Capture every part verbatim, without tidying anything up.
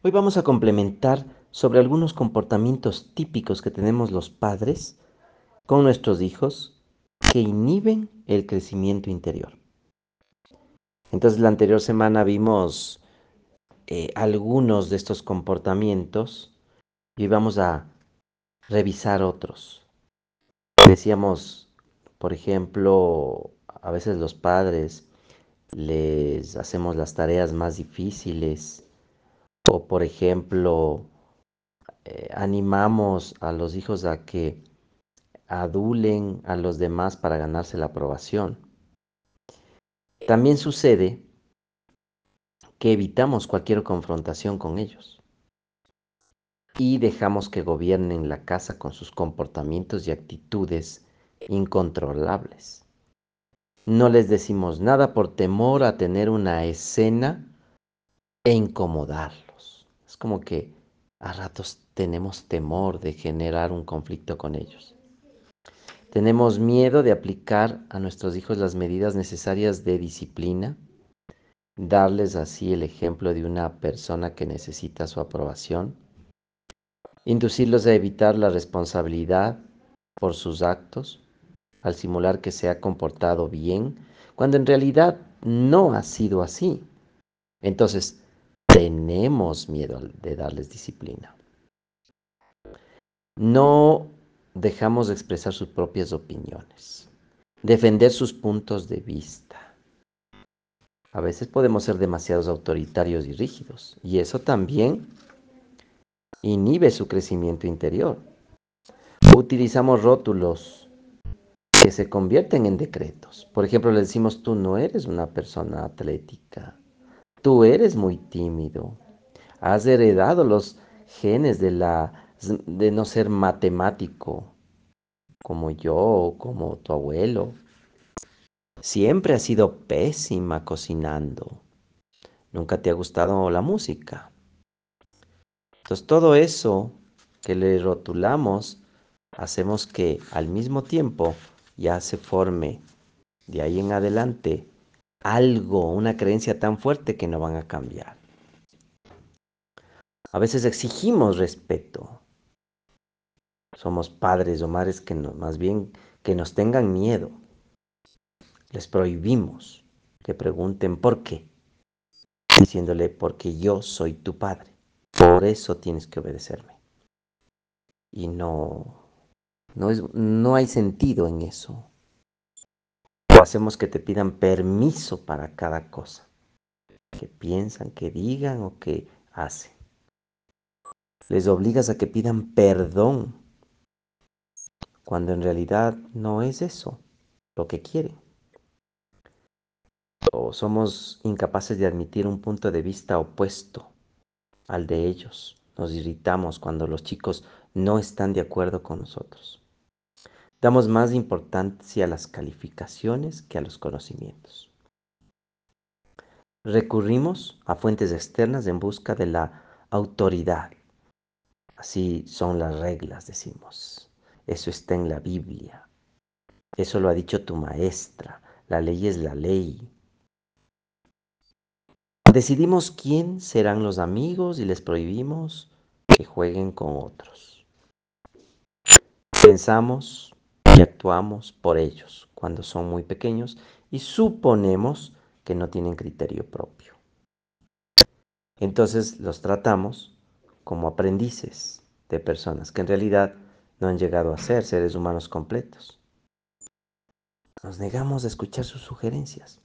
Hoy vamos a complementar sobre algunos comportamientos típicos que tenemos los padres con nuestros hijos que inhiben el crecimiento interior. Entonces, la anterior semana vimos eh, algunos de estos comportamientos y vamos a revisar otros. Decíamos, por ejemplo, a veces los padres les hacemos las tareas más difíciles o, por ejemplo, eh, animamos a los hijos a que adulen a los demás para ganarse la aprobación. También sucede que evitamos cualquier confrontación con ellos y dejamos que gobiernen la casa con sus comportamientos y actitudes incontrolables. No les decimos nada por temor a tener una escena e incomodarlos. Es como que a ratos tenemos temor de generar un conflicto con ellos. Tenemos miedo de aplicar a nuestros hijos las medidas necesarias de disciplina, darles así el ejemplo de una persona que necesita su aprobación, inducirlos a evitar la responsabilidad por sus actos, al simular que se ha comportado bien, cuando en realidad no ha sido así. Entonces, tenemos miedo de darles disciplina. No dejamos de expresar sus propias opiniones, defender sus puntos de vista. A veces podemos ser demasiados autoritarios y rígidos, y eso también inhibe su crecimiento interior. Utilizamos rótulos que se convierten en decretos. Por ejemplo, le decimos, tú no eres una persona atlética, tú eres muy tímido, has heredado los genes de, la, de no ser matemático como yo o como tu abuelo. Siempre has sido pésima cocinando. Nunca te ha gustado la música. Entonces todo eso que le rotulamos, hacemos que al mismo tiempo ya se forme de ahí en adelante algo, una creencia tan fuerte que no van a cambiar. A veces exigimos respeto. Somos padres o madres que no, más bien que nos tengan miedo. Les prohibimos que pregunten por qué, diciéndole porque yo soy tu padre. Por eso tienes que obedecerme. Y no, no, es, no hay sentido en eso. O hacemos que te pidan permiso para cada cosa que piensan, que digan o que hacen. Les obligas a que pidan perdón cuando en realidad no es eso lo que quieren. O somos incapaces de admitir un punto de vista opuesto al de ellos. Nos irritamos cuando los chicos no están de acuerdo con nosotros. Damos más importancia a las calificaciones que a los conocimientos. Recurrimos a fuentes externas en busca de la autoridad. Así son las reglas, decimos. Eso está en la Biblia. Eso lo ha dicho tu maestra. La ley es la ley. Decidimos quién serán los amigos y les prohibimos que jueguen con otros. Pensamos y actuamos por ellos cuando son muy pequeños y suponemos que no tienen criterio propio. Entonces los tratamos como aprendices de personas que en realidad no han llegado a ser seres humanos completos. Nos negamos a escuchar sus sugerencias.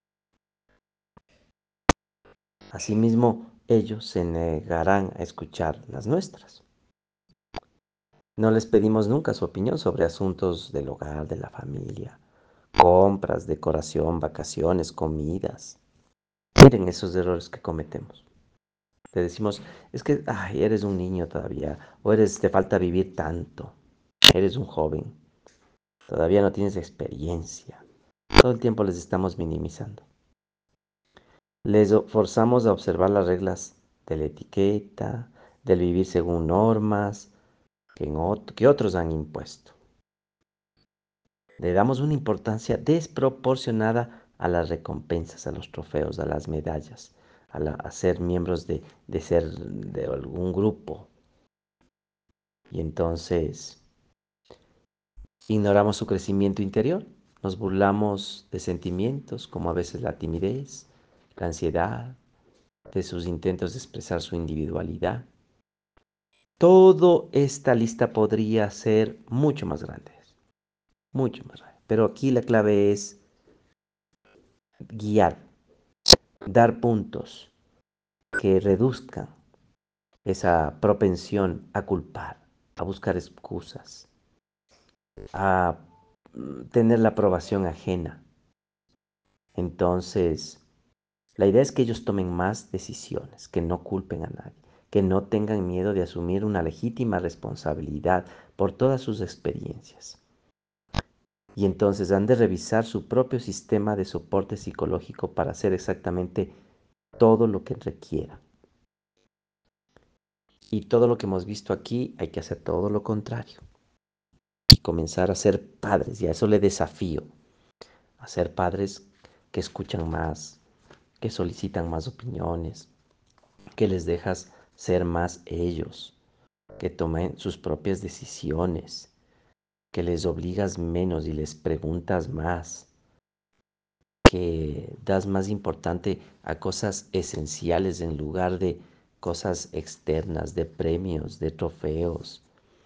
Asimismo, ellos se negarán a escuchar las nuestras. No les pedimos nunca su opinión sobre asuntos del hogar, de la familia, compras, decoración, vacaciones, comidas. Miren esos errores que cometemos. Le decimos, es que ay, eres un niño todavía, o eres, te falta vivir tanto, eres un joven, todavía no tienes experiencia. Todo el tiempo les estamos minimizando. Les forzamos a observar las reglas de la etiqueta, del vivir según normas que, en ot- que otros han impuesto. Le damos una importancia desproporcionada a las recompensas, a los trofeos, a las medallas, a, la, a ser miembros de, de ser de algún grupo. Y entonces ignoramos su crecimiento interior, nos burlamos de sentimientos como a veces la timidez, la ansiedad, de sus intentos de expresar su individualidad. Toda esta lista podría ser mucho más grande, mucho más grande. Pero aquí la clave es guiar, dar puntos que reduzcan esa propensión a culpar, a buscar excusas, a mm, tener la aprobación ajena. Entonces, la idea es que ellos tomen más decisiones, que no culpen a nadie, que no tengan miedo de asumir una legítima responsabilidad por todas sus experiencias. Y entonces han de revisar su propio sistema de soporte psicológico para hacer exactamente todo lo que requiera. Y todo lo que hemos visto aquí, hay que hacer todo lo contrario. Y comenzar a ser padres, y a eso le desafío, a ser padres que escuchan más, que solicitan más opiniones, que les dejas ser más ellos, que tomen sus propias decisiones, que les obligas menos y les preguntas más, que das más importante a cosas esenciales en lugar de cosas externas, de premios, de trofeos,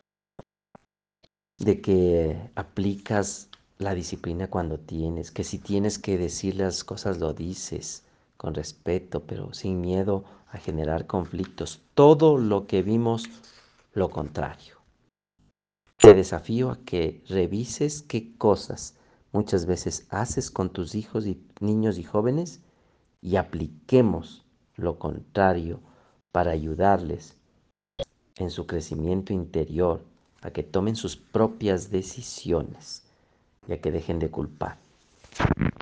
de que aplicas la disciplina cuando tienes, que si tienes que decir las cosas lo dices con respeto, pero sin miedo a generar conflictos. Todo lo que vimos, lo contrario. Te desafío a que revises qué cosas muchas veces haces con tus hijos y niños y jóvenes y apliquemos lo contrario para ayudarles en su crecimiento interior, a que tomen sus propias decisiones y a que dejen de culpar.